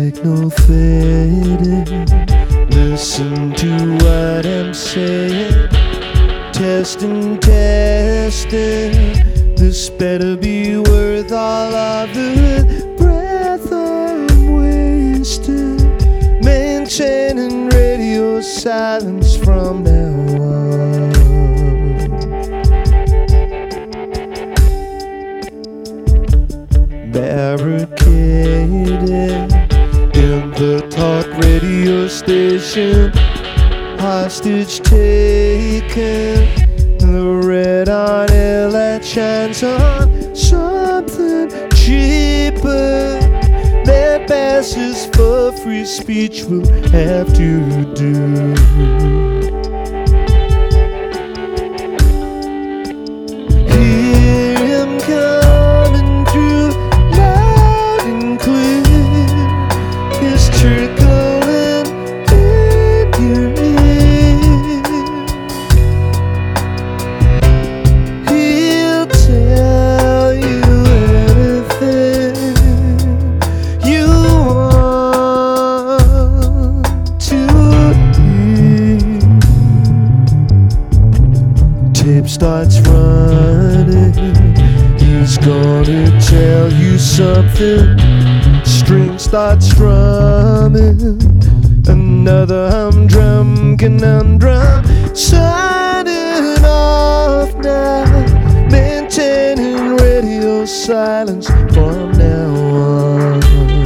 signal fading. Listen to what I'm saying. Testing, testing. This better be worth all of the breath I'm wasting. Maintaining radio silence from now on. Barricaded in the talk radio station, hostage taken. The red on air light shines on something cheaper that passes for free speech will have to do. Hear him coming through loud and clear. He's trickling in your ear. He'll tell you anything you want to hear. Tape starts running. He's gonna tell you something. String starts strumming. Another humdrum conundrum. Signing off now. Maintaining radio silence from now on.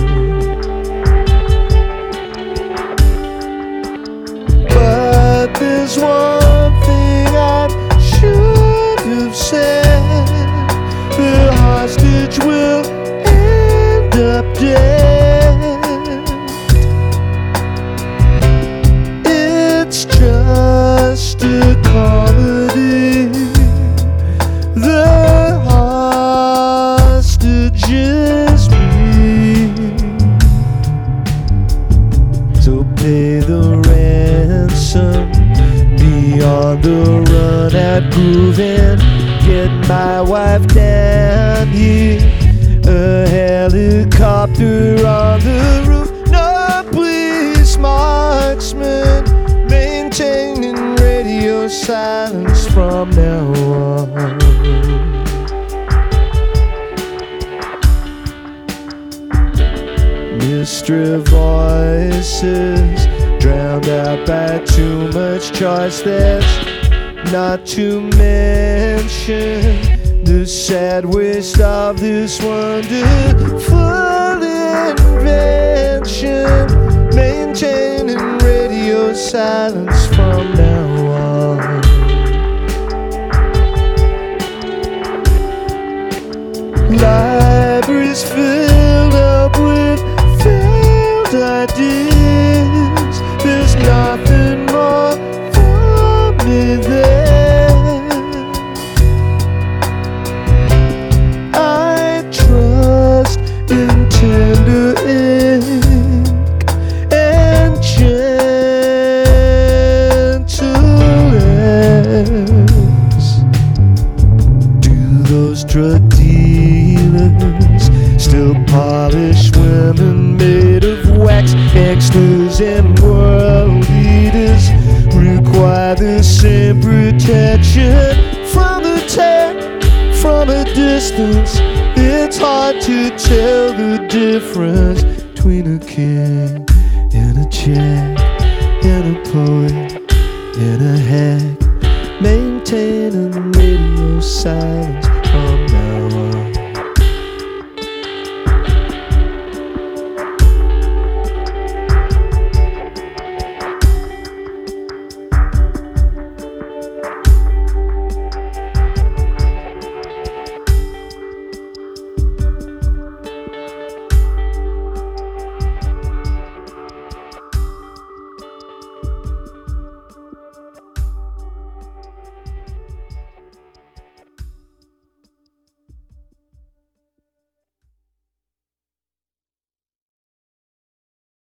But there's one thing I should have said. The hostage will end up dead. It's just a comedy. The hostage is me. So pay the ransom. Be on the run at Groovin'. Get my wife down here. A helicopter on the roof. No, please, marksman. Maintaining radio silence from now on. Mystery voices drowned out by too much choice. There's not to mention the sad waste of this wonderful invention. Maintaining radio silence from now on. Libraries filled up with failed ideas. There's nothing more for me there. I trust in tender ink and gentle hands. Do those drug dealers still polish women made of wax? Gangsters and world leaders require the same protection from attack from a distance. It's hard to tell the difference between a king and a jack, and a poet and a hack. Maintaining radio silence from